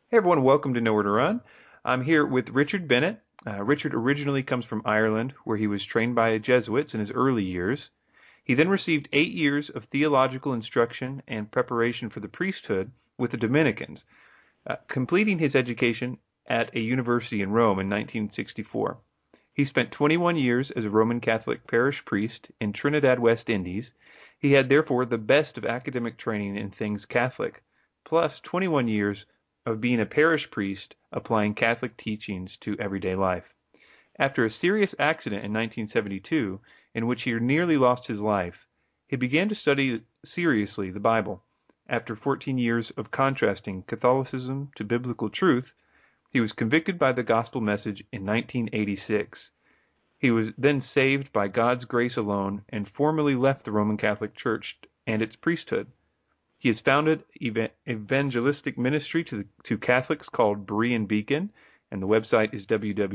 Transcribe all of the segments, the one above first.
Hey everyone, welcome to Nowhere to Run. I'm here with Richard Bennett. Richard originally comes from Ireland, where he was trained by Jesuits in his early years. He then received 8 years of theological instruction and preparation for the priesthood with the Dominicans, completing his education at a university in Rome in 1964. He spent 21 years as a Roman Catholic parish priest in Trinidad, West Indies. He had therefore the best of academic training in things Catholic, plus 21 years of being a parish priest applying Catholic teachings to everyday life. After a serious accident in 1972, in which he nearly lost his life, he began to study seriously the Bible. After 14 years of contrasting Catholicism to biblical truth, he was convicted by the gospel message in 1986. He was then saved by God's grace alone and formally left the Roman Catholic Church and its priesthood. He has founded evangelistic ministry to Catholics called Berean Beacon, and the website is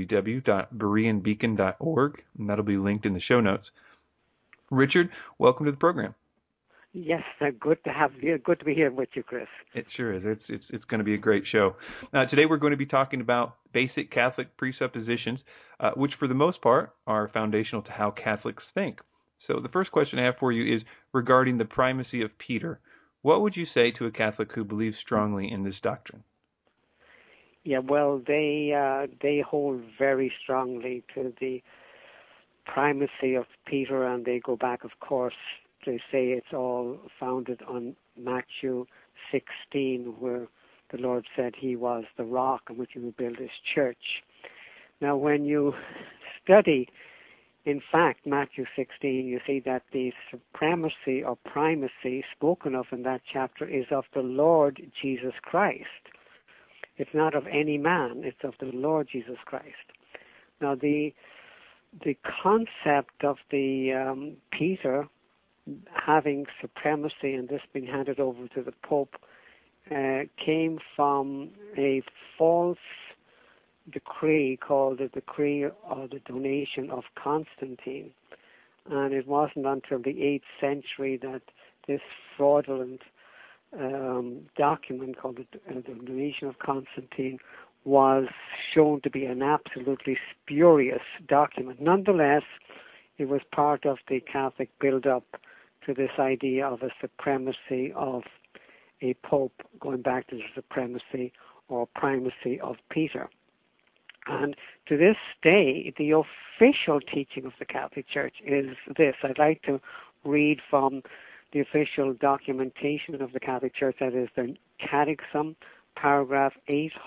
www.bereanbeacon.org, and that'll be linked in the show notes. Richard, welcome to the program. Yes, good to have you. Good to be here with you, Chris. It sure is. It's going to be a great show. Today we're going to be talking about basic Catholic presuppositions, which for the most part are foundational to how Catholics think. So the first question I have for you is regarding the primacy of Peter. What would you say to a Catholic who believes strongly in this doctrine? Yeah, well, they hold very strongly to the primacy of Peter, and they go back, of course, they say it's all founded on Matthew 16, where the Lord said he was the rock on which he would build his church. Now, when you study, in fact, Matthew 16, you see that the supremacy or primacy spoken of in that chapter is of the Lord Jesus Christ. It's not of any man, it's of the Lord Jesus Christ. Now, the concept of the Peter having supremacy and this being handed over to the Pope came from a false decree called the Decree of the Donation of Constantine. And it wasn't until the 8th century that this fraudulent document called the Donation of Constantine was shown to be an absolutely spurious document. Nonetheless, it was part of the Catholic build-up to this idea of a supremacy of a pope, going back to the supremacy or primacy of Peter. And to this day, the official teaching of the Catholic Church is this. I'd like to read from the official documentation of the Catholic Church, that is the Catechism, paragraph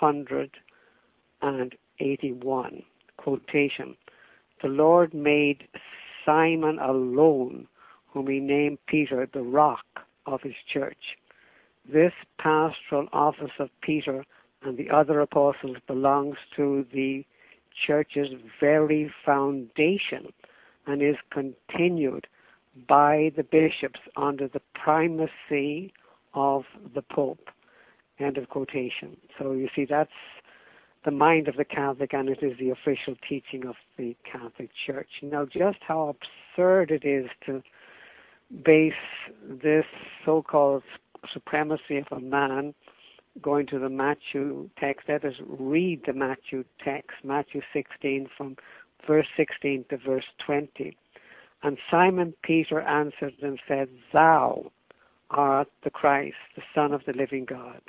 881, quotation. The Lord made Simon alone, whom he named Peter, the rock of his church. This pastoral office of Peter and the other apostles belongs to the church's very foundation and is continued by the bishops under the primacy of the Pope. End of quotation. So you see, that's the mind of the Catholic, and it is the official teaching of the Catholic Church. Now, just how absurd it is to base this so-called supremacy of a man going to the Matthew text. Let us read the Matthew text, Matthew 16, from verse 16 to verse 20. And Simon Peter answered and said, Thou art the Christ, the Son of the living God.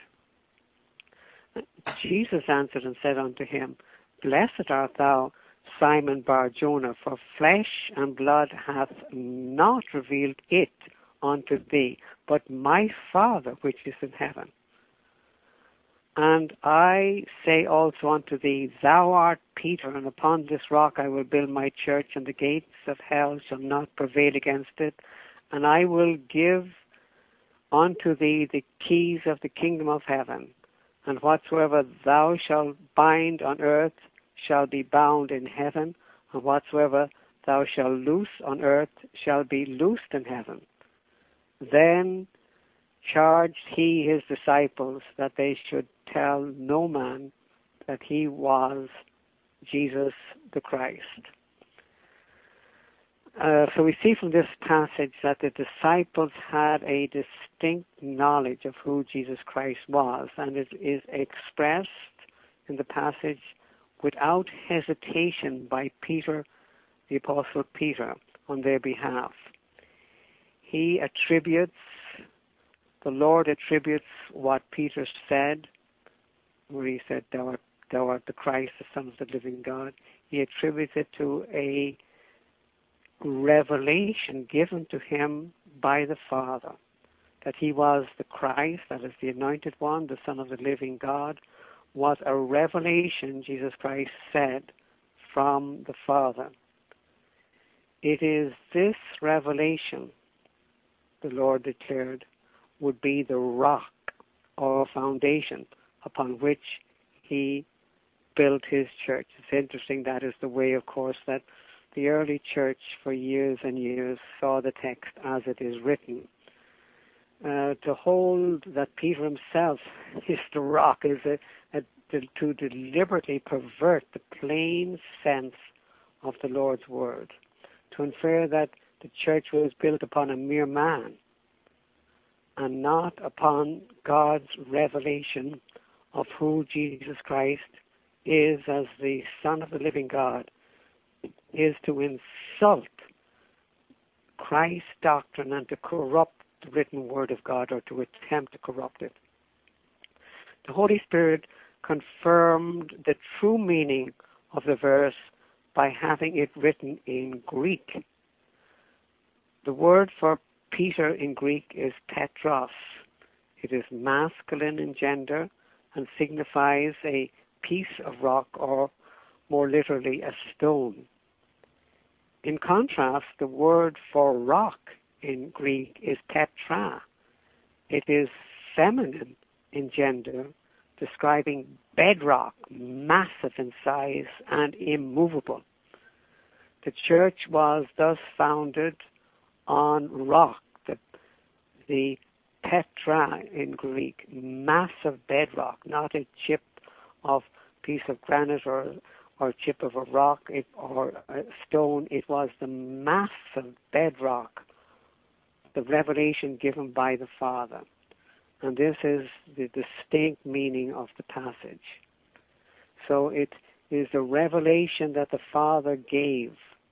Jesus answered and said unto him, Blessed art thou, Simon Bar-Jonah, for flesh and blood hath not revealed it unto thee, but my Father which is in heaven. And I say also unto thee, Thou art Peter, and upon this rock I will build my church, and the gates of hell shall not prevail against it. And I will give unto thee the keys of the kingdom of heaven. And whatsoever thou shalt bind on earth shall be bound in heaven, and whatsoever thou shalt loose on earth shall be loosed in heaven. Then charged he his disciples that they should tell no man that he was Jesus the Christ. So we see from this passage that the disciples had a distinct knowledge of who Jesus Christ was, and it is expressed in the passage without hesitation by Peter, the Apostle Peter, on their behalf. The Lord attributes what Peter said, where he said, thou art the Christ, the Son of the living God. He attributes it to a revelation given to him by the Father, that he was the Christ, that is the Anointed One, the Son of the living God, was a revelation, Jesus Christ said, from the Father. It is this revelation, the Lord declared, would be the rock or foundation upon which he built his church. It's interesting, that is the way, of course, that the early church for years and years saw the text as it is written. To hold that Peter himself is the rock is to deliberately pervert the plain sense of the Lord's word, to infer that the church was built upon a mere man and not upon God's revelation of who Jesus Christ is as the Son of the living God, is to insult Christ's doctrine and to corrupt the written word of God, or to attempt to corrupt it. The Holy Spirit confirmed the true meaning of the verse by having it written in Greek. The word for Peter in Greek is Petros. It is masculine in gender and signifies a piece of rock, or more literally, a stone. In contrast, the word for rock in Greek is Petra. It is feminine in gender, describing bedrock, massive in size and immovable. The church was thus founded on rock, the Petra in Greek, massive bedrock, not a chip of piece of granite or chip of a rock or a stone. It was the massive bedrock, the revelation given by the Father. And this is the distinct meaning of the passage. So it is the revelation that the Father gave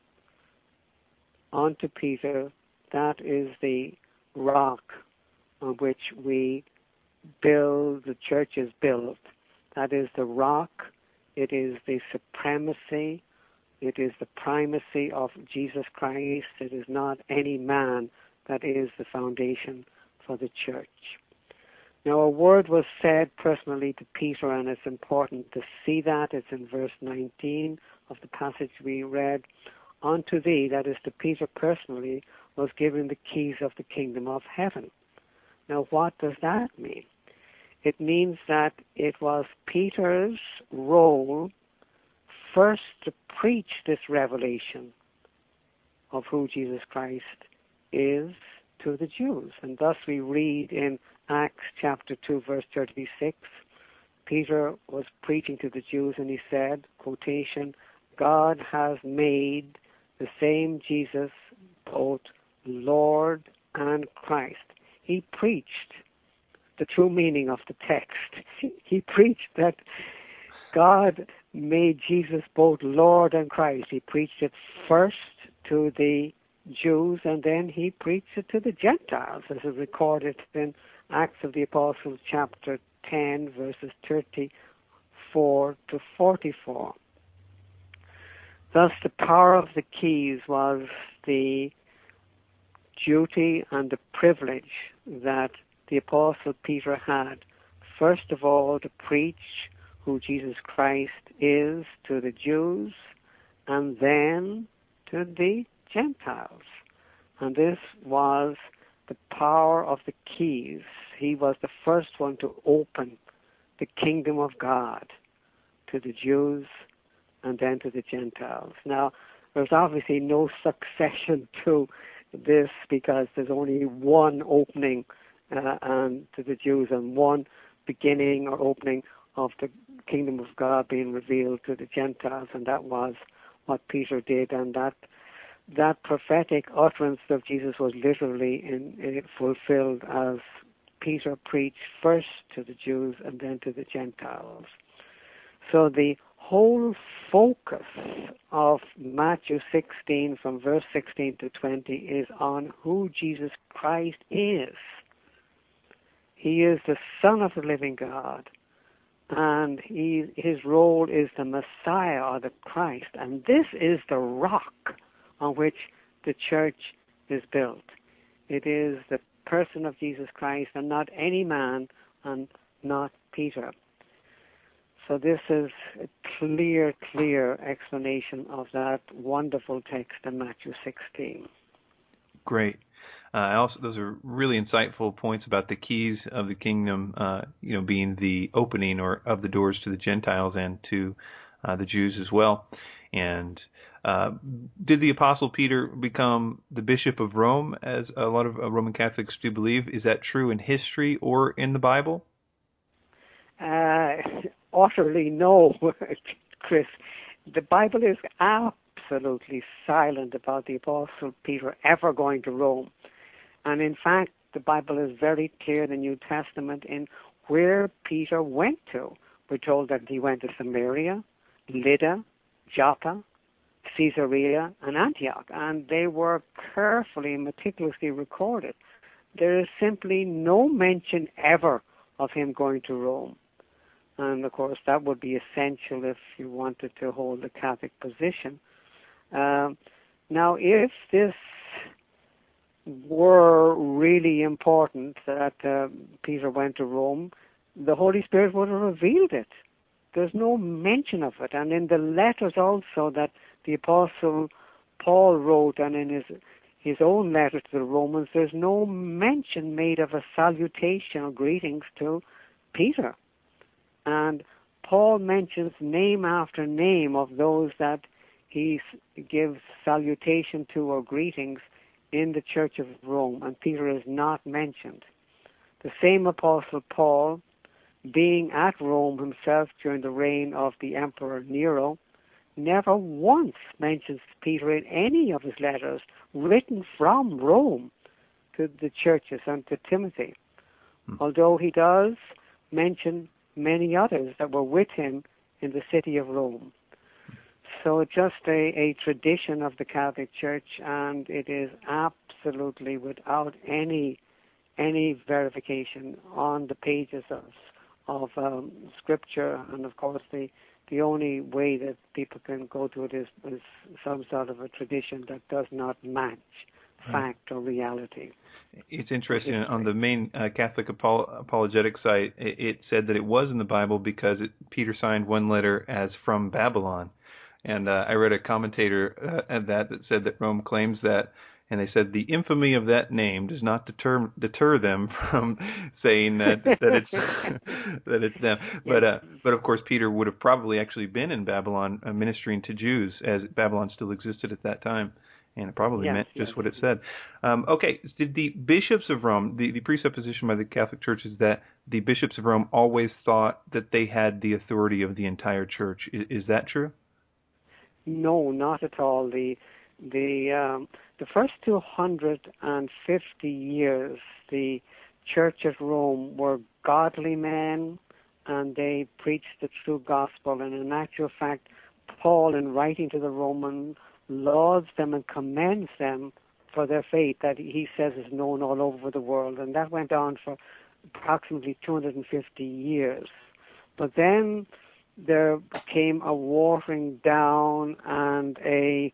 unto Peter. That is the rock on which we build, the church is built. That is the rock. It is the supremacy. It is the primacy of Jesus Christ. It is not any man that is the foundation for the church. Now, a word was said personally to Peter, and it's important to see that. It's in verse 19 of the passage we read. Unto thee, that is to Peter personally, was given the keys of the kingdom of heaven. Now, what does that mean? It means that it was Peter's role first to preach this revelation of who Jesus Christ is to the Jews. And thus we read in Acts chapter 2, verse 36, Peter was preaching to the Jews and he said, quotation, God has made the same Jesus both Lord and Christ. He preached the true meaning of the text. He preached that God made Jesus both Lord and Christ. He preached it first to the Jews, and then he preached it to the Gentiles, as is recorded in Acts of the Apostles chapter 10, verses 34 to 44. Thus, the power of the keys was the duty and the privilege that the Apostle Peter had, first of all, to preach who Jesus Christ is to the Jews, and then to the Gentiles. And this was the power of the keys. He was the first one to open the kingdom of God to the Jews and then to the Gentiles. Now, there's obviously no succession to this, because there's only one opening and to the Jews, and one beginning or opening of the kingdom of God being revealed to the Gentiles, and that was what Peter did, and that that prophetic utterance of Jesus was literally fulfilled as Peter preached first to the Jews and then to the Gentiles. So the whole focus of Matthew 16 from verse 16 to 20 is on who Jesus Christ is. He is the Son of the living God, and his role is the Messiah or the Christ, and this is the rock on which the church is built. It is the person of Jesus Christ and not any man and not Peter. So this is a clear explanation of that wonderful text in Matthew 16. Great. Those are really insightful points about the keys of the kingdom, being the opening or of the doors to the Gentiles and to the Jews as well. And did the Apostle Peter become the Bishop of Rome, as a lot of Roman Catholics do believe? Is that true in history or in the Bible? Utterly no, Chris. The Bible is absolutely silent about the Apostle Peter ever going to Rome. And in fact, the Bible is very clear in the New Testament in where Peter went to. We're told that he went to Samaria, Lydda, Joppa, Caesarea, and Antioch. And they were carefully and meticulously recorded. There is simply no mention ever of him going to Rome. And of course, that would be essential if you wanted to hold the Catholic position. Now, if this were really important that Peter went to Rome, the Holy Spirit would have revealed it. There's no mention of it. And in the letters also that the Apostle Paul wrote and in his own letter to the Romans, there's no mention made of a salutation or greetings to Peter. And Paul mentions name after name of those that he gives salutation to or greetings in the Church of Rome, and Peter is not mentioned. The same Apostle Paul, being at Rome himself during the reign of the Emperor Nero, never once mentions Peter in any of his letters written from Rome to the churches and to Timothy, although he does mention many others that were with him in the city of Rome. So it's just a tradition of the Catholic Church, and it is absolutely without any verification on the pages of Scripture. And of course, the only way that people can go to it is some sort of a tradition that does not match fact or reality. It's interesting. On the main Catholic apologetic site, it said that it was in the Bible because Peter signed one letter as from Babylon. And I read a commentator at that said that Rome claims that, and they said the infamy of that name does not deter them from saying that it's that it's them. But of course, Peter would have probably actually been in Babylon ministering to Jews, as Babylon still existed at that time. And it probably meant just what it said. Okay, did the bishops of Rome, the presupposition by the Catholic Church is that the bishops of Rome always thought that they had the authority of the entire church. Is that true? No, not at all. The first 250 years, the Church at Rome were godly men, and they preached the true gospel. And in actual fact, Paul, in writing to the Romans, lauds them and commends them for their faith that he says is known all over the world. And that went on for approximately 250 years. But then there came a watering down and a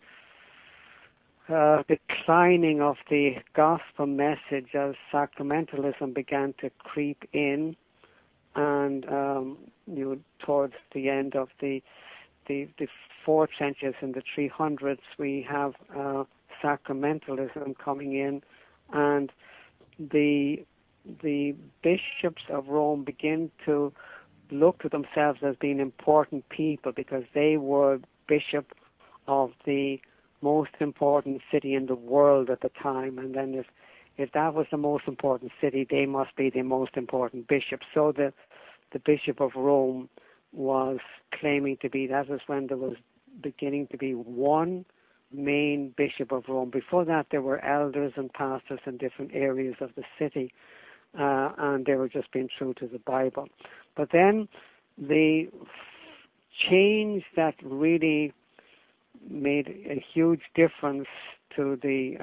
declining of the gospel message as sacramentalism began to creep in, and towards the end of the 4th century, in the 300s, we have sacramentalism coming in, and the bishops of Rome begin to look to themselves as being important people because they were bishop of the most important city in the world at the time, and then if that was the most important city, they must be the most important bishop. So the Bishop of Rome was claiming to be, that was when there was beginning to be one main bishop of Rome. Before that, there were elders and pastors in different areas of the city, and they were just being true to the Bible. But then the change that really made a huge difference to the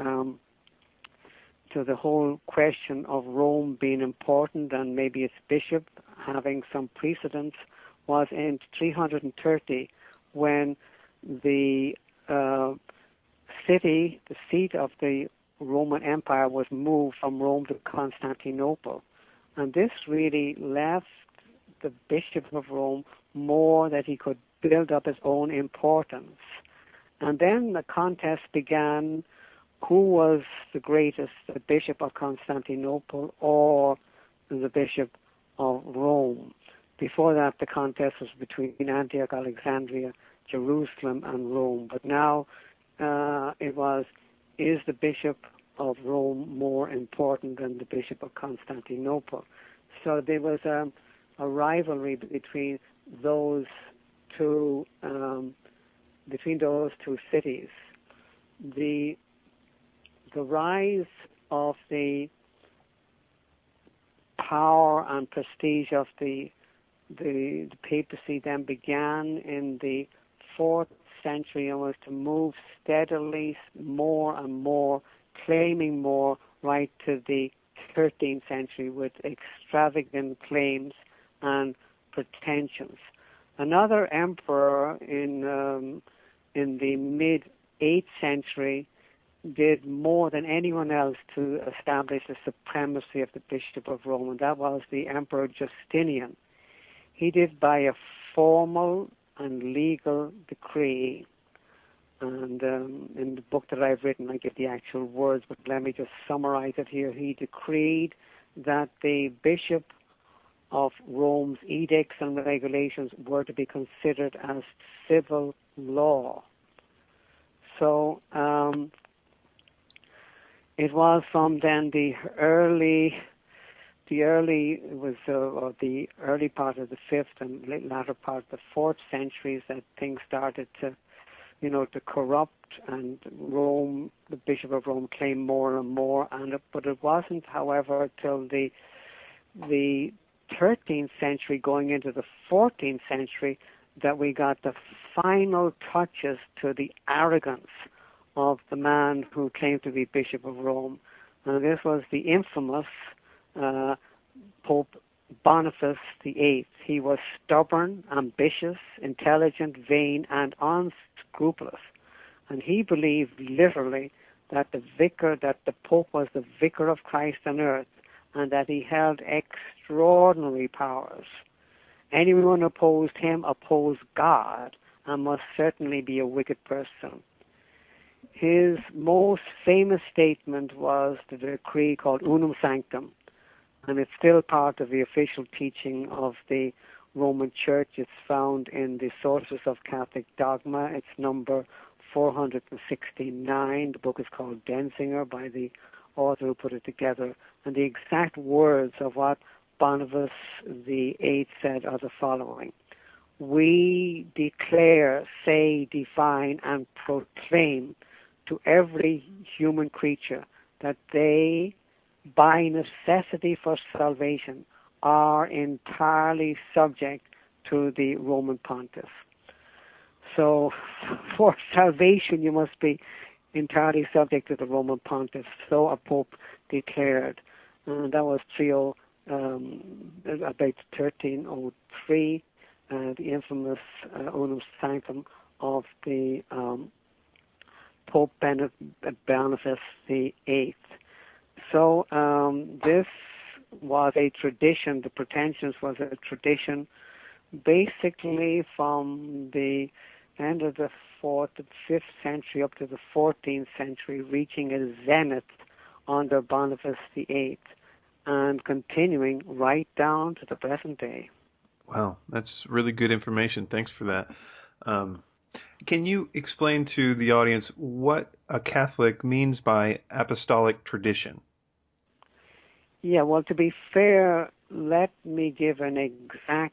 whole question of Rome being important and maybe its bishop having some precedence was in 330, when the city, the seat of the Roman Empire, was moved from Rome to Constantinople. And this really left the Bishop of Rome more that he could build up his own importance. And then the contest began, who was the greatest, the Bishop of Constantinople or the Bishop of Rome. Before that, the contest was between Antioch, Alexandria, Jerusalem, and Rome. But now it was, is the Bishop of Rome more important than the Bishop of Constantinople? So there was a rivalry between those two cities. The rise of the power and prestige of the papacy then began in the 4th century and was to move steadily more and more, claiming more, right to the 13th century with extravagant claims and pretensions. Another emperor in the mid-8th century did more than anyone else to establish the supremacy of the Bishop of Rome, and that was the Emperor Justinian. He did by a formal and legal decree, and in the book that I've written I give the actual words, but let me just summarize it here. He decreed that the Bishop of Rome's edicts and regulations were to be considered as civil law. So it was from then the early part of the 5th and latter part of the 4th centuries that things started to corrupt, and Rome, the Bishop of Rome, claimed more and more. But it wasn't, however, till the 13th century going into the 14th century that we got the final touches to the arrogance of the man who claimed to be Bishop of Rome. And this was the infamous Pope Boniface VIII. He was stubborn, ambitious, intelligent, vain, and unscrupulous. And he believed literally that the Pope was the vicar of Christ on earth, and that he held extraordinary powers. Anyone who opposed him opposed God and must certainly be a wicked person. His most famous statement was the decree called Unum Sanctum, and it's still part of the official teaching of the Roman Church. It's found in the Sources of Catholic Dogma. It's number 469. The book is called Denzinger by the author who put it together. And the exact words of what Boniface VIII said are the following: "We declare, say, define, and proclaim to every human creature that they, by necessity for salvation, are entirely subject to the Roman Pontiff." So, for salvation, you must be entirely subject to the Roman Pontiff. So a Pope declared. And that was about 1303, the infamous Unum Sanctum of the Pope Boniface VIII. So this was a tradition. The pretensions was a tradition basically from the end of the 4th and 5th century up to the 14th century, reaching a zenith under Boniface VIII and continuing right down to the present day. Wow, that's really good information. Thanks for that. Can you explain to the audience what a Catholic means by apostolic tradition? Yeah, well, to be fair, let me give an exact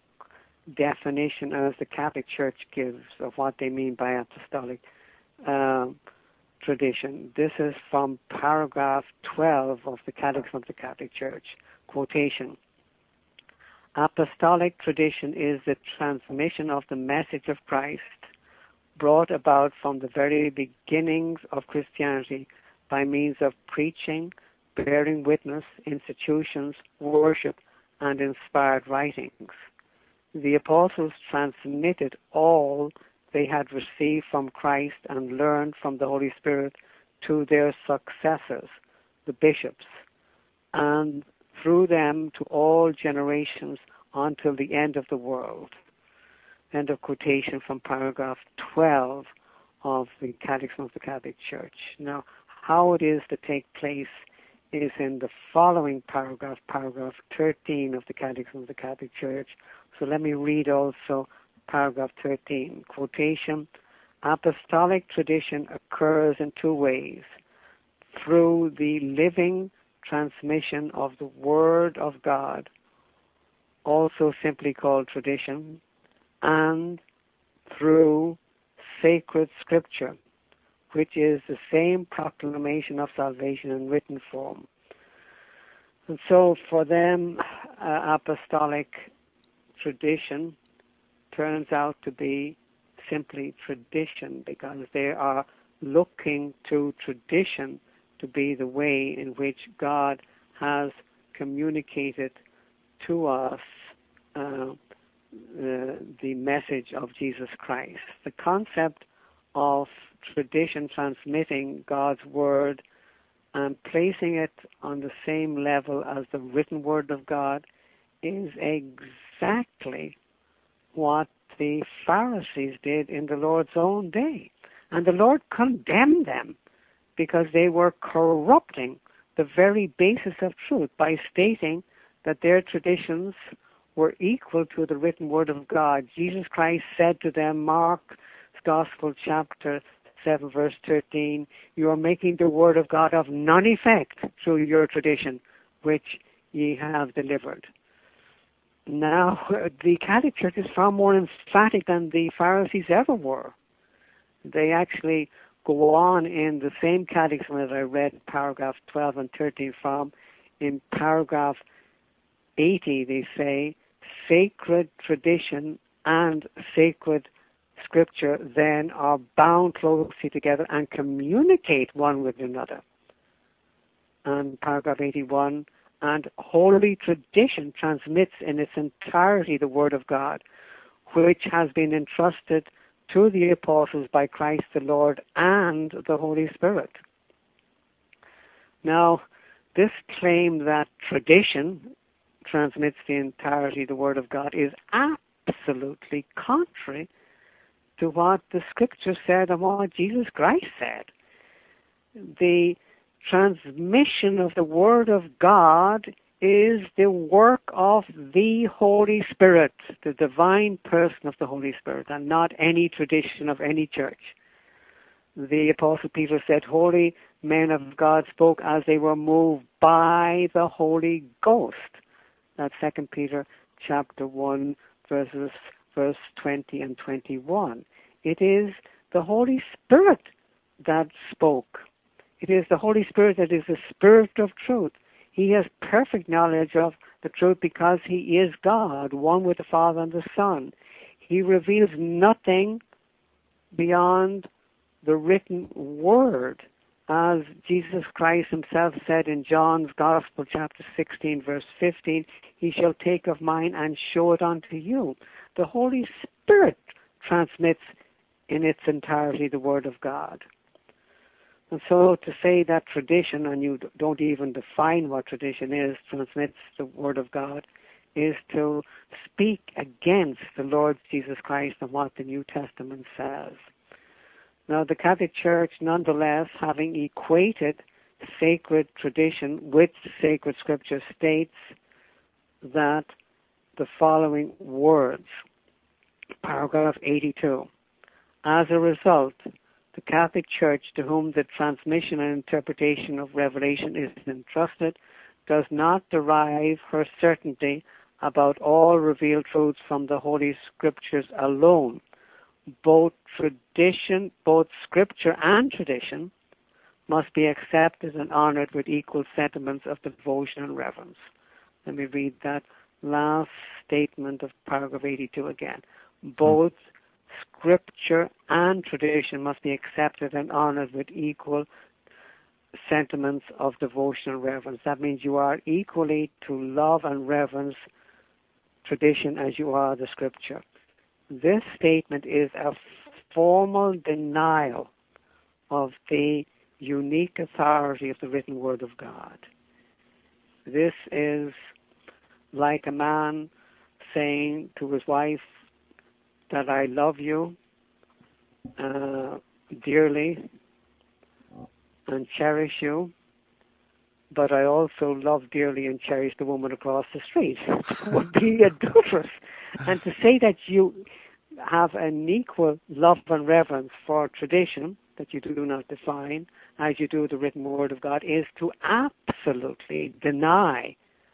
definition as the Catholic Church gives of what they mean by apostolic. tradition. This is from paragraph 12 of the Catechism of the Catholic Church. Quotation. Apostolic tradition is the transmission of the message of Christ brought about from the very beginnings of Christianity by means of preaching, bearing witness, institutions, worship, and inspired writings. The apostles transmitted all they had received from Christ and learned from the Holy Spirit to their successors, the bishops, and through them to all generations until the end of the world. End of quotation from paragraph 12 of the Catechism of the Catholic Church. Now, how it is to take place is in the following paragraph, paragraph 13 of the Catechism of the Catholic Church. So let me read also paragraph 13. Quotation. Apostolic tradition occurs in two ways: through the living transmission of the Word of God, also simply called tradition, and through sacred scripture, which is the same proclamation of salvation in written form. And so for them, apostolic tradition turns out to be simply tradition, because they are looking to tradition to be the way in which God has communicated to us the message of Jesus Christ. The concept of tradition transmitting God's word and placing it on the same level as the written word of God is exactly what the Pharisees did in the Lord's own day. And the Lord condemned them because they were corrupting the very basis of truth by stating that their traditions were equal to the written word of God. Jesus Christ said to them, Mark's Gospel, chapter 7, verse 13, you are making the word of God of none effect through your tradition, which ye have delivered. Now, the Catholic Church is far more emphatic than the Pharisees ever were. They actually go on in the same catechism as I read paragraph 12 and 13 from. In paragraph 80, they say, sacred tradition and sacred scripture then are bound closely together and communicate one with another. And paragraph 81, and holy tradition transmits in its entirety the word of God, which has been entrusted to the apostles by Christ the Lord and the Holy Spirit. Now, this claim that tradition transmits the entirety of the Word of God is absolutely contrary to what the Scripture said and what Jesus Christ said. The transmission of the Word of God is the work of the Holy Spirit, the divine person of the Holy Spirit, and not any tradition of any church. The Apostle Peter said, holy men of God spoke as they were moved by the Holy Ghost. That's 2 Peter chapter 1, verse 20 and 21. It is the Holy Spirit that spoke. It is the Holy Spirit that is the Spirit of truth. He has perfect knowledge of the truth because he is God, one with the Father and the Son. He reveals nothing beyond the written word, as Jesus Christ himself said in John's Gospel, chapter 16, verse 15, he shall take of mine and show it unto you. The Holy Spirit transmits in its entirety the Word of God. And so to say that tradition, and you don't even define what tradition is, transmits the Word of God, is to speak against the Lord Jesus Christ and what the New Testament says. Now, the Catholic Church, nonetheless, having equated sacred tradition with sacred scripture, states that the following words, paragraph 82, as a result, the Catholic Church, to whom the transmission and interpretation of revelation is entrusted, does not derive her certainty about all revealed truths from the Holy Scriptures alone. Both scripture and tradition must be accepted and honored with equal sentiments of devotion and reverence. Let me read that last statement of paragraph 82 again. Both Scripture and tradition must be accepted and honored with equal sentiments of devotion and reverence. That means you are equally to love and reverence tradition as you are the Scripture. This statement is a formal denial of the unique authority of the written Word of God. This is like a man saying to his wife that I love you dearly and cherish you, but I also love dearly and cherish the woman across the street. Would be adulterous. And to say that you have an equal love and reverence for tradition that you do not define as you do the written Word of God is to absolutely deny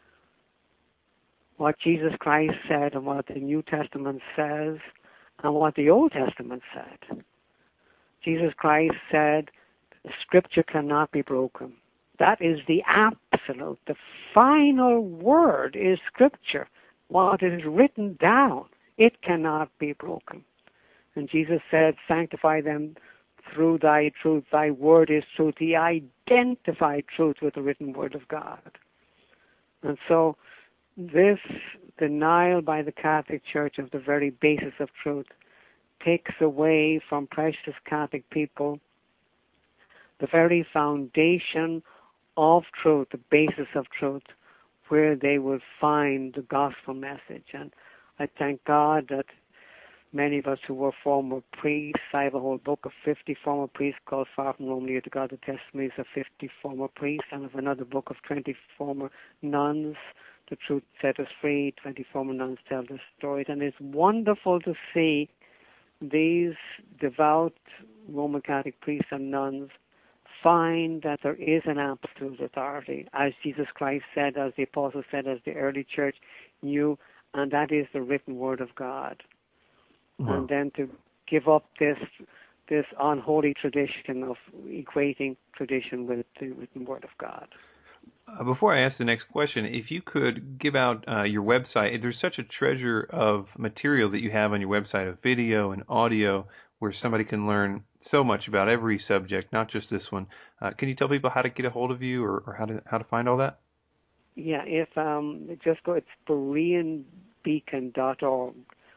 what Jesus Christ said and what the New Testament says and what the Old Testament said. Jesus Christ said, the Scripture cannot be broken. That is the absolute, the final word is Scripture. What is written down, it cannot be broken. And Jesus said, sanctify them through thy truth. Thy word is truth. He identified truth with the written Word of God. And so this denial by the Catholic Church of the very basis of truth takes away from precious Catholic people the very foundation of truth, the basis of truth, where they will find the gospel message. And I thank God that many of us who were former priests, I have a whole book of 50 former priests called Far From Rome Near to God, the testimonies of 50 former priests, and I have another book of 20 former nuns, The Truth Set Us Free, 20 former nuns tell their stories. And it's wonderful to see these devout Roman Catholic priests and nuns find that there is an absolute authority, as Jesus Christ said, as the apostles said, as the early church knew, and that is the written Word of God. Wow. And then to give up this unholy tradition of equating tradition with the written Word of God. Before I ask the next question, if you could give out your website, there's such a treasure of material that you have on your website of video and audio where somebody can learn so much about every subject, not just this one. Can you tell people how to get a hold of you or how to find all that? Yeah, if just go, it's BereanBeacon.org.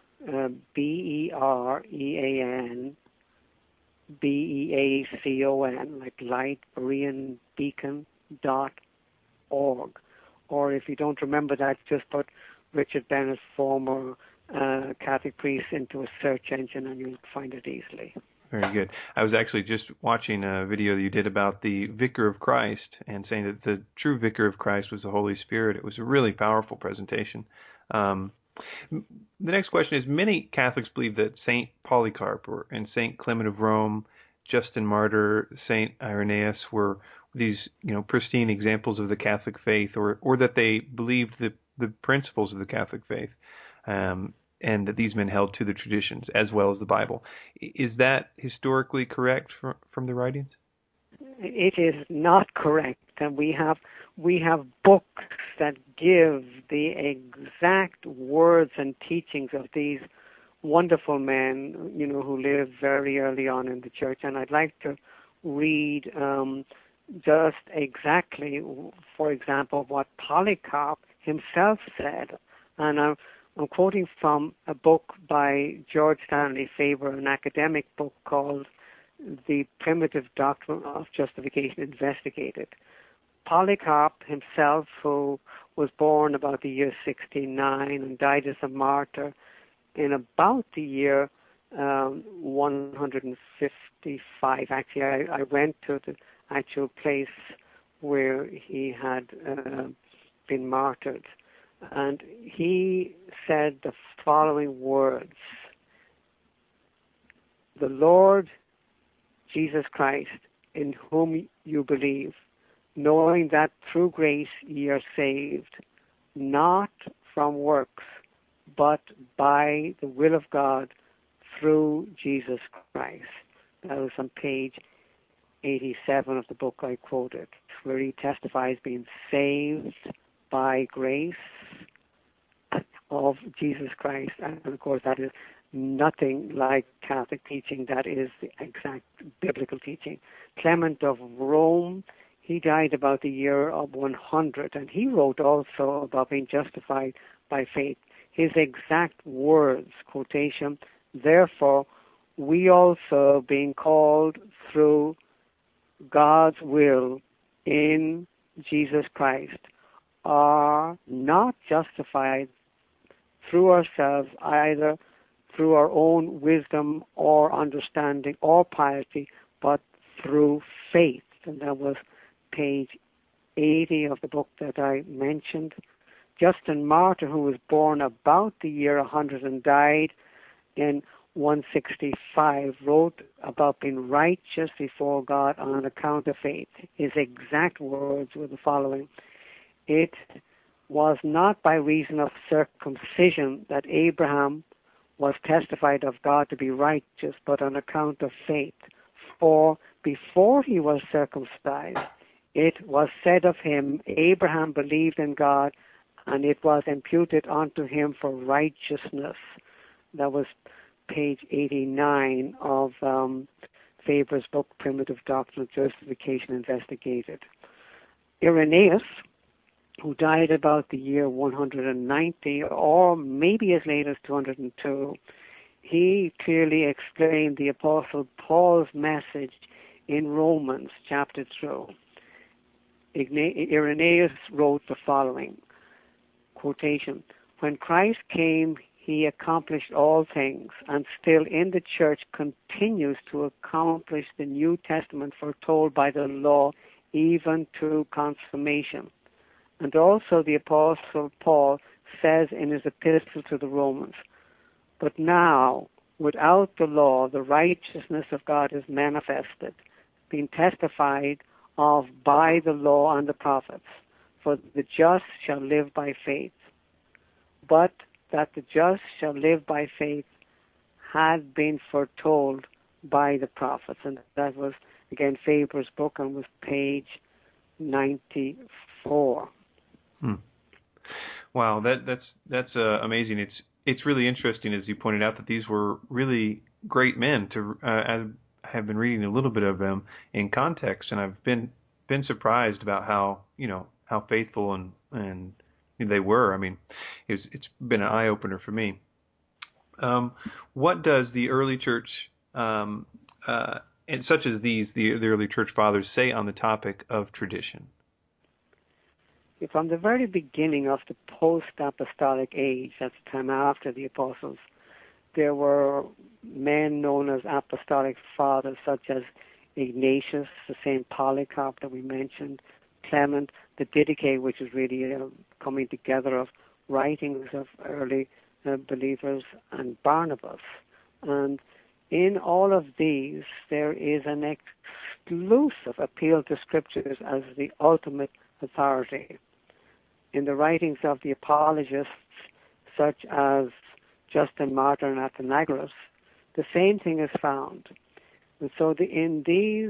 BereanBeacon, like light, BereanBeacon.org. Or if you don't remember that, just put Richard Bennett, former Catholic priest, into a search engine and you'll find it easily. Very good. I was actually just watching a video you did about the Vicar of Christ and saying that the true Vicar of Christ was the Holy Spirit. It was a really powerful presentation. The next question is, many Catholics believe that St. Polycarp and St. Clement of Rome, Justin Martyr, St. Irenaeus were these, pristine examples of the Catholic faith, or that they believed the principles of the Catholic faith. And that these men held to the traditions as well as the Bible. Is that historically correct from the writings? It is not correct, and we have books that give the exact words and teachings of these wonderful men, who lived very early on in the church. And I'd like to read just exactly, for example, what Polycarp himself said, and I'm quoting from a book by George Stanley Faber, an academic book called The Primitive Doctrine of Justification Investigated. Polycarp himself, who was born about the year 69 and died as a martyr in about the year 155. Actually, I went to the actual place where he had been martyred. And he said the following words: the Lord Jesus Christ, in whom you believe, knowing that through grace ye are saved, not from works, but by the will of God through Jesus Christ. That was on page 87 of the book I quoted, where he testifies being saved by grace of Jesus Christ. And of course, that is nothing like Catholic teaching. That is the exact biblical teaching. Clement of Rome, he died about the year of 100, and he wrote also about being justified by faith. His exact words, quotation, therefore, we also, being called through God's will in Jesus Christ, are not justified through ourselves, either through our own wisdom or understanding or piety, but through faith. And that was page 80 of the book that I mentioned. Justin Martyr, who was born about the year 100 and died in 165, wrote about being righteous before God on account of faith. His exact words were the following: it was not by reason of circumcision that Abraham was testified of God to be righteous, but on account of faith. For before he was circumcised, it was said of him, Abraham believed in God, and it was imputed unto him for righteousness. That was page 89 of Faber's book, Primitive Doctrine of Justification Investigated. Irenaeus, who died about the year 190, or maybe as late as 202, he clearly explained the Apostle Paul's message in Romans chapter 2. Irenaeus wrote the following, quotation, when Christ came, he accomplished all things, and still in the church continues to accomplish the New Testament foretold by the law, even to consummation. And also the Apostle Paul says in his epistle to the Romans, but now, without the law, the righteousness of God is manifested, being testified of by the law and the prophets. For the just shall live by faith. But that the just shall live by faith had been foretold by the prophets. And that was, again, Faber's book, and was page 94. Wow, that's amazing. It's really interesting, as you pointed out, that these were really great men. I have been reading a little bit of them in context, and I've been surprised about how faithful and they were. I mean, it's been an eye opener for me. What does the early church, and such as these, the early church fathers, say on the topic of tradition? From the very beginning of the post-apostolic age, that's the time after the apostles, there were men known as apostolic fathers, such as Ignatius, the St. Polycarp that we mentioned, Clement, the Didache, which is really a coming together of writings of early believers, and Barnabas. And in all of these, there is an exclusive appeal to scriptures as the ultimate authority. In the writings of the apologists, such as Justin Martyr and Athenagoras, the same thing is found. And so in these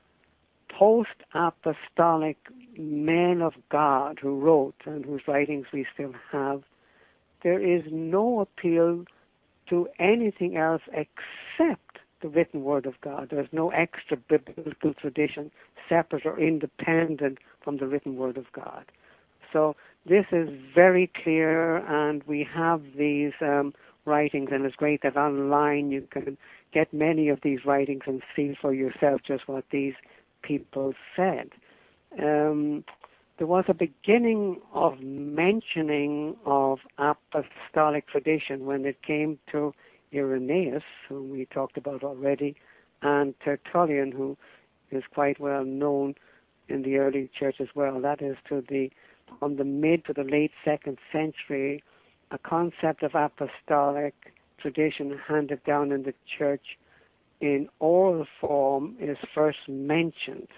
post-apostolic men of God who wrote, and whose writings we still have, there is no appeal to anything else except the written word of God. There's no extra biblical tradition separate or independent from the written word of God. So this is very clear, and we have these writings, and it's great that online you can get many of these writings and see for yourself just what these people said. There was a beginning of mentioning of apostolic tradition when it came to Irenaeus, whom we talked about already, and Tertullian, who is quite well known in the early church as well. That is from the mid to the late 2nd century, a concept of apostolic tradition handed down in the church in oral form is first mentioned.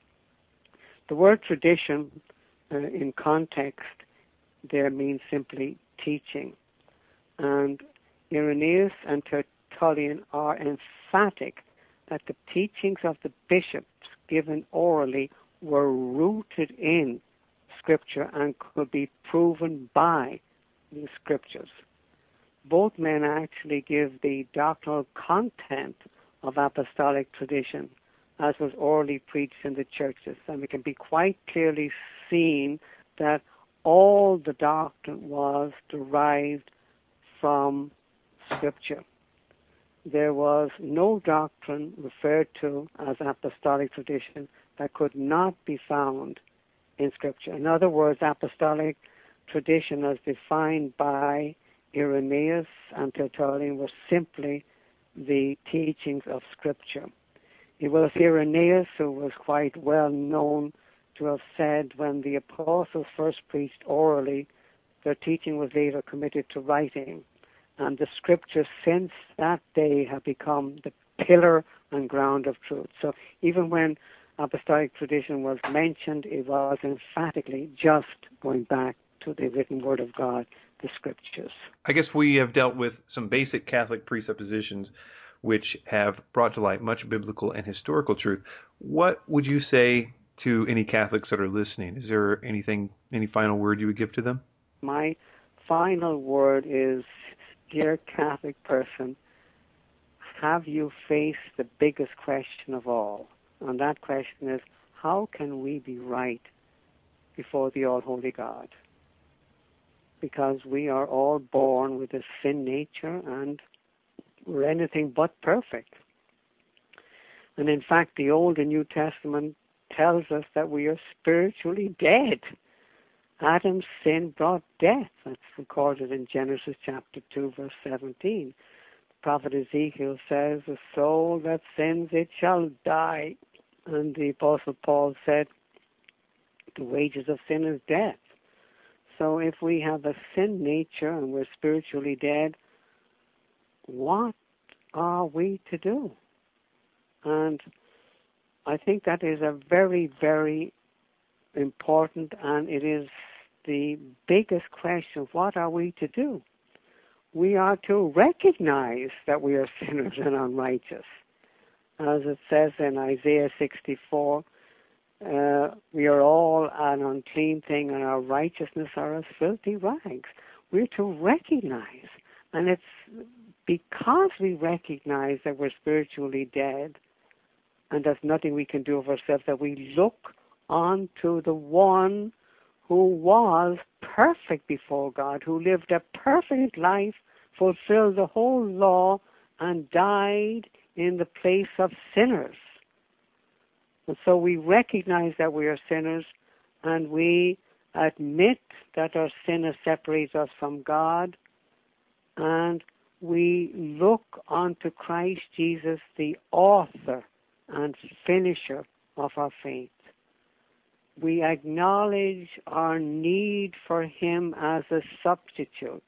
The word tradition in context there means simply teaching. And Irenaeus and Tertullian are emphatic that the teachings of the bishops given orally were rooted in Scripture and could be proven by the Scriptures. Both men actually give the doctrinal content of apostolic tradition as was orally preached in the churches, and it can be quite clearly seen that all the doctrine was derived from Scripture. There was no doctrine referred to as apostolic tradition that could not be found in Scripture. In other words, apostolic tradition as defined by Irenaeus and Tertullian was simply the teachings of Scripture. It was Irenaeus who was quite well known to have said when the apostles first preached orally, their teaching was later committed to writing. And the Scriptures since that day have become the pillar and ground of truth. So even when apostolic tradition was mentioned, it was emphatically just going back to the written Word of God, the Scriptures. I guess we have dealt with some basic Catholic presuppositions which have brought to light much biblical and historical truth. What would you say to any Catholics that are listening? Is there any final word you would give to them? My final word is, dear Catholic person, have you faced the biggest question of all? And that question is, how can we be right before the All-Holy God? Because we are all born with a sin nature and we're anything but perfect. And in fact, the Old and New Testament tells us that we are spiritually dead. Adam's sin brought death. That's recorded in Genesis chapter 2, verse 17. The prophet Ezekiel says, the soul that sins, it shall die. And the Apostle Paul said, the wages of sin is death. So if we have a sin nature and we're spiritually dead, what are we to do? And I think that is a very, very important, and it is the biggest question. What are we to do? We are to recognize that we are sinners and unrighteous. As it says in Isaiah 64, we are all an unclean thing and our righteousness are as filthy rags. We're to recognize, and it's because we recognize that we're spiritually dead and there's nothing we can do of ourselves, that we look onto the one who was perfect before God, who lived a perfect life, fulfilled the whole law, and died in the place of sinners. And so we recognize that we are sinners, and we admit that our sin has separated us from God, and we look unto Christ Jesus, the author and finisher of our faith. We acknowledge our need for Him as a substitute.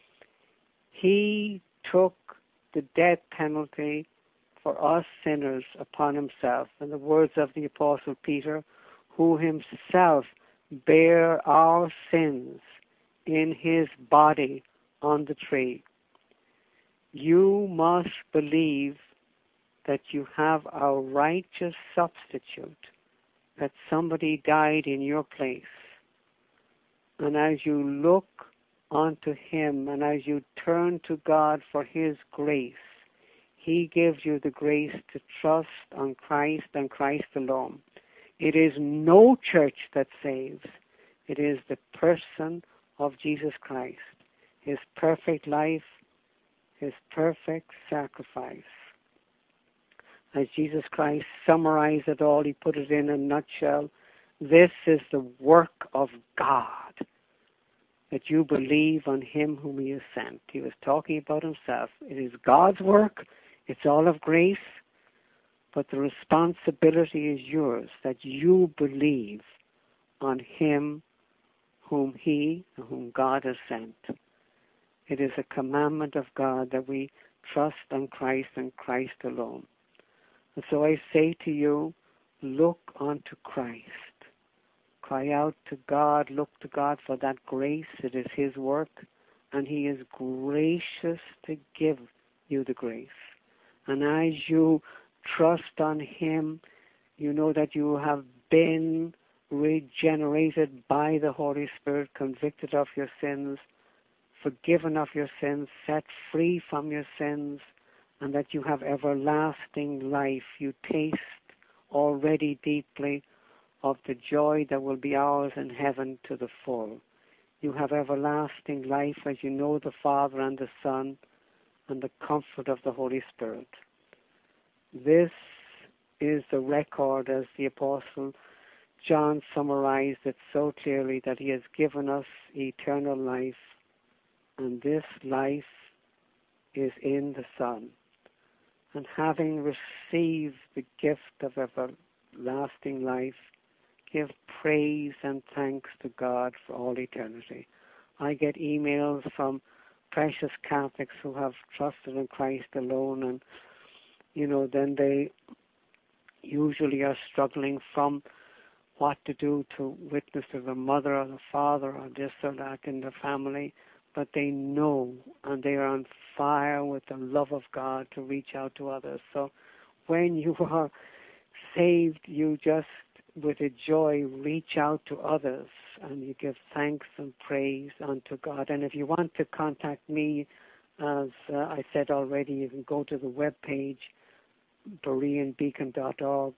He took the death penalty for us sinners upon Himself. In the words of the Apostle Peter, who Himself bare our sins in His body on the tree. You must believe that you have a righteous substitute, that somebody died in your place. And as you look unto Him and as you turn to God for His grace, He gives you the grace to trust on Christ and Christ alone. It is no church that saves. It is the person of Jesus Christ, His perfect life, His perfect sacrifice. As Jesus Christ summarized it all, He put it in a nutshell. This is the work of God, that you believe on Him whom He has sent. He was talking about Himself. It is God's work. It's all of grace. But the responsibility is yours, that you believe on Him whom God has sent. It is a commandment of God that we trust on Christ and Christ alone. And so I say to you, look unto Christ. Cry out to God, look to God for that grace. It is His work, and He is gracious to give you the grace. And as you trust on Him, You know that you have been regenerated by the Holy Spirit, convicted of your sins, forgiven of your sins, set free from your sins, and that you have everlasting life. You taste already deeply of the joy that will be ours in heaven to the full. You have everlasting life as you know the Father and the Son and the comfort of the Holy Spirit. This is the record, as the Apostle John summarized it so clearly, that he has given us eternal life, and this life is in the Son. And having received the gift of everlasting life, give praise and thanks to God for all eternity. I get emails from precious Catholics who have trusted in Christ alone, and then they usually are struggling from what to do to witness to the mother or the father or this or that in their family, but they know and they are on fire with the love of God to reach out to others. So when you are saved, you just, with a joy, reach out to others and you give thanks and praise unto God. And if you want to contact me, as I said already, you can go to the webpage, BereanBeacon.org,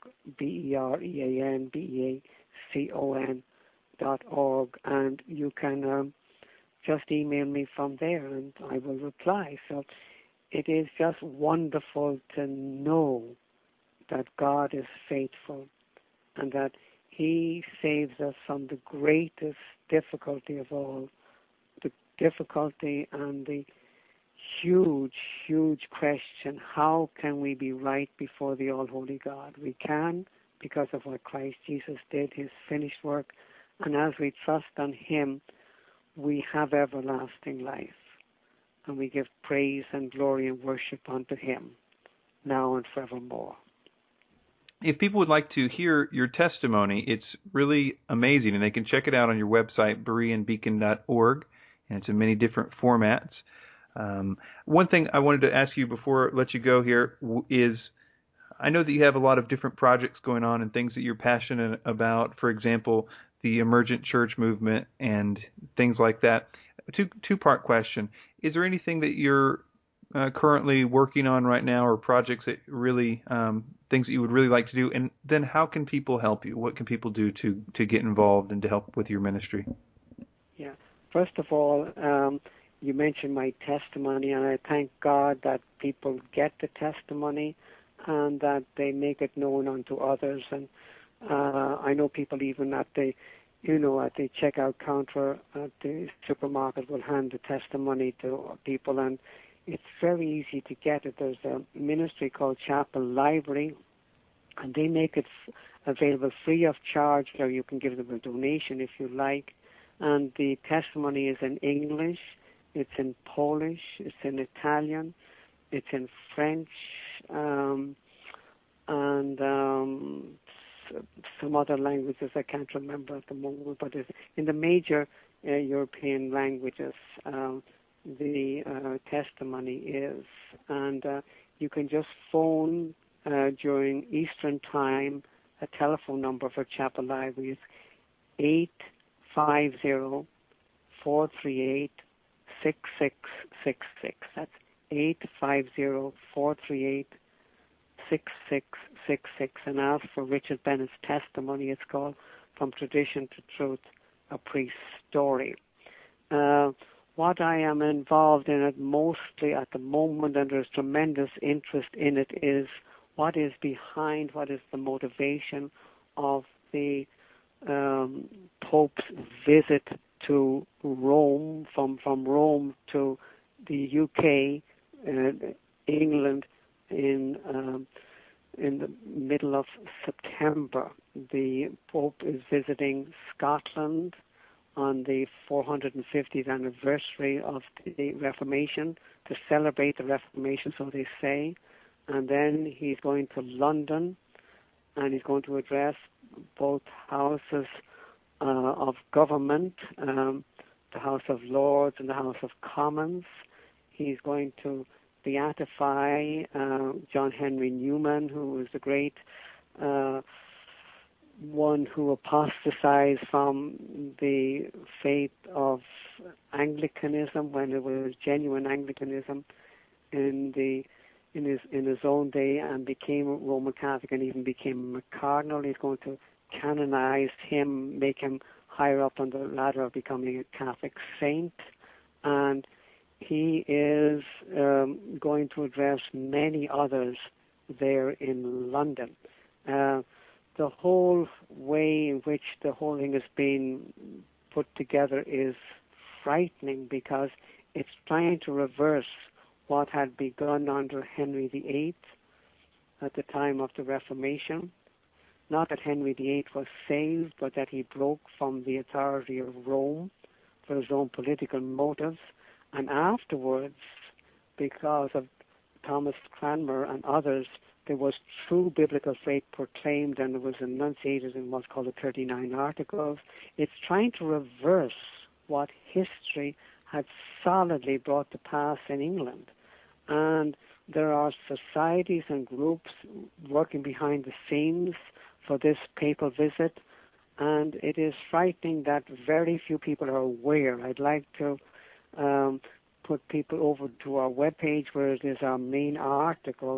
BereanBeacon.org, and you can just email me from there and I will reply. So it is just wonderful to know that God is faithful and that He saves us from the greatest difficulty of all, the difficulty and the huge, huge question: how can we be right before the all-holy God? We can because of what Christ Jesus did, His finished work, and as we trust on Him, we have everlasting life, and we give praise and glory and worship unto Him, now and forevermore. If people would like to hear your testimony, it's really amazing, and they can check it out on your website, BereanBeacon.org, and it's in many different formats. One thing I wanted to ask you before I let you go here is, I know that you have a lot of different projects going on and things that you're passionate about, for example, the emergent church movement and things like that. Two-part question. Is there anything that you're currently working on right now, or projects that really, things that you would really like to do? And then how can people help you? What can people do to get involved and to help with your ministry? Yeah. First of all, you mentioned my testimony, and I thank God that people get the testimony and that they make it known unto others. And I know people even at the checkout counter at the supermarket will hand the testimony to people, and it's very easy to get it. There's a ministry called Chapel Library, and they make it available free of charge, or you can give them a donation if you like. And the testimony is in English, it's in Polish, it's in Italian, it's in French, and some other languages I can't remember at the moment, but it's in the major European languages. The testimony is, and you can just phone during Eastern Time. A telephone number for Chapel Library is 850-438-6666. That's 850-438-6666, and ask for Richard Bennett's testimony. It's called From Tradition to Truth, a Priest's Story. What I am involved in it mostly at the moment, and there's tremendous interest in it, is what is behind, what is the motivation of the Pope's visit to Rome, from Rome to the UK, England, in the middle of September. The Pope is visiting Scotland on the 450th anniversary of the Reformation, to celebrate the Reformation, so they say. And then he's going to London, and he's going to address both houses of government, the House of Lords and the House of Commons. He's going to beatify John Henry Newman, who was the great one who apostatized from the faith of Anglicanism when it was genuine Anglicanism in his own day, and became a Roman Catholic and even became a cardinal. He's going to canonize him, make him higher up on the ladder of becoming a Catholic saint, and he is going to address many others there in London. The whole way in which the whole thing is being put together is frightening, because it's trying to reverse what had begun under Henry VIII at the time of the Reformation. Not that Henry VIII was saved, but that he broke from the authority of Rome for his own political motives. And afterwards, because of Thomas Cranmer and others, there was true biblical faith proclaimed, and it was enunciated in what's called the 39 Articles. It's trying to reverse what history had solidly brought to pass in England. And there are societies and groups working behind the scenes for this papal visit, and it is frightening that very few people are aware. I'd like to put people over to our webpage, where it is our main article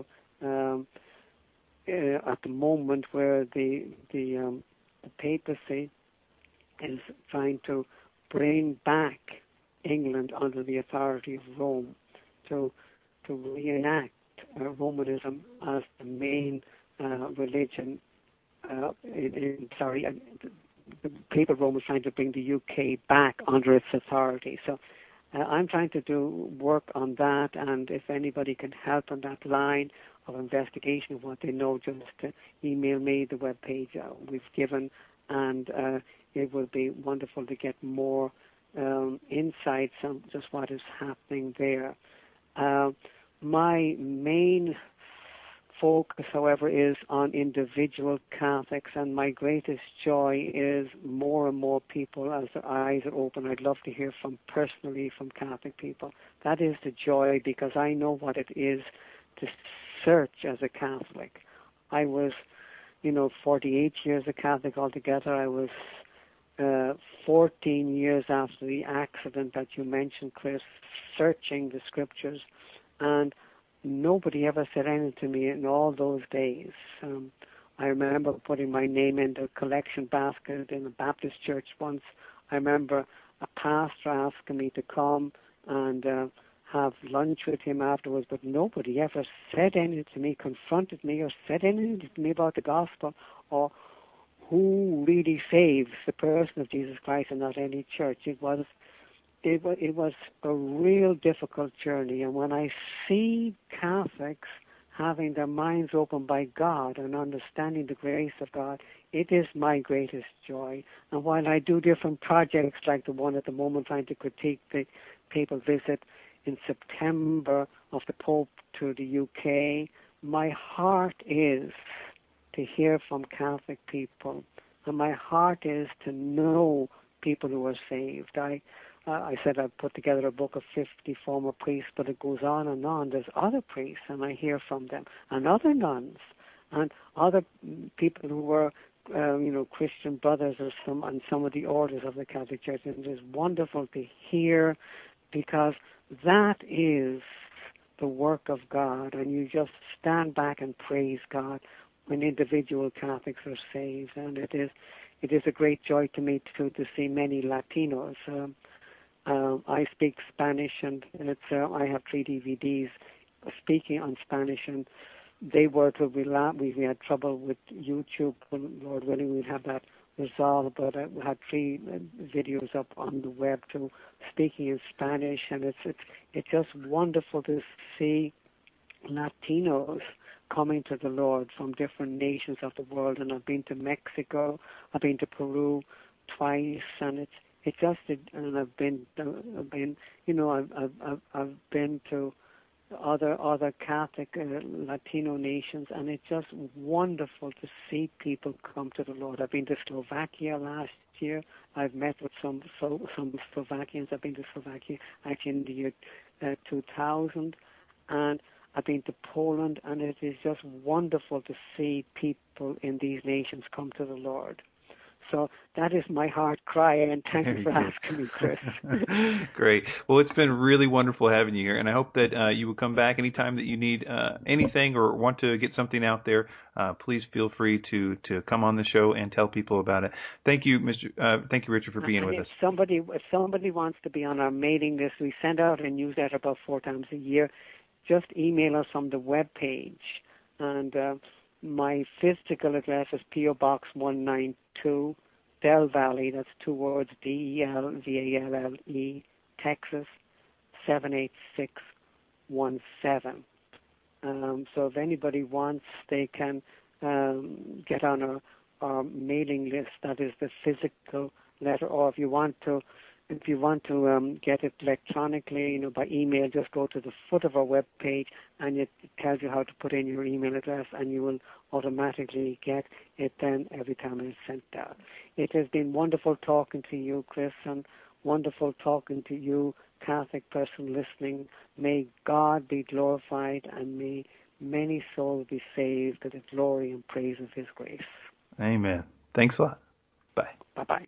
at the moment, where the papacy is trying to bring back England under the authority of Rome, to reenact Romanism as the main religion. The papal Rome is trying to bring the UK back under its authority. So I'm trying to do work on that, and if anybody can help on that line of investigation of what they know, just email me the webpage we've given, and it will be wonderful to get more insights on just what is happening there. My main focus, however, is on individual Catholics, and my greatest joy is more and more people, as their eyes are open. I'd love to hear personally from Catholic people. That is the joy, because I know what it is to search as a Catholic. I was, 48 years a Catholic altogether. I was 14 years after the accident that you mentioned, Chris, searching the scriptures, and nobody ever said anything to me in all those days. I remember putting my name in the collection basket in a Baptist church once. I remember a pastor asking me to come and have lunch with him afterwards, but nobody ever said anything to me, confronted me, or said anything to me about the gospel, or who really saves the person of Jesus Christ, and not any church. It was a real difficult journey, and when I see Catholics having their minds opened by God and understanding the grace of God, it is my greatest joy. And while I do different projects like the one at the moment trying to critique the papal visit in September of the Pope to the UK, my heart is to hear from Catholic people, and my heart is to know people who are saved. I said I'd put together a book of 50 former priests, but it goes on and on. There's other priests, and I hear from them, and other nuns, and other people who were, Christian brothers or some of the orders of the Catholic Church. And it is wonderful to hear, because that is the work of God, and you just stand back and praise God when individual Catholics are saved. And it is a great joy to me to see many Latinos. I speak Spanish, and I have 3 DVDs speaking on Spanish, and we had trouble with YouTube. Lord willing, we'll have that resolved. But we had 3 videos up on the web to speaking in Spanish, and it's just wonderful to see Latinos coming to the Lord from different nations of the world. And I've been to Mexico, I've been to Peru twice, and and I've been to other Catholic Latino nations, and it's just wonderful to see people come to the Lord. I've been to Slovakia last year. I've met with some Slovakians. I've been to Slovakia actually in the year 2000, and I've been to Poland, and it is just wonderful to see people in these nations come to the Lord. So that is my heart cry, and thank you for asking me, Chris. Great. Well, it's been really wonderful having you here, and I hope that you will come back anytime that you need anything or want to get something out there. Please feel free to come on the show and tell people about it. Thank you, Thank you, Richard, for being with us. If somebody wants to be on our mailing list, we send out a newsletter about 4 times a year. Just email us from the web page, and my physical address is P.O. Box 192, Del Valley, that's 2 words, DELVALLE, Texas, 78617. So if anybody wants, they can get on our mailing list. That is the physical letter. Or if you want to get it electronically, by email, just go to the foot of our web page, and it tells you how to put in your email address, and you will automatically get it then every time it's sent out. It has been wonderful talking to you, Chris, and wonderful talking to you, Catholic person listening. May God be glorified, and may many souls be saved to the glory and praise of His grace. Amen. Thanks a lot. Bye. Bye-bye.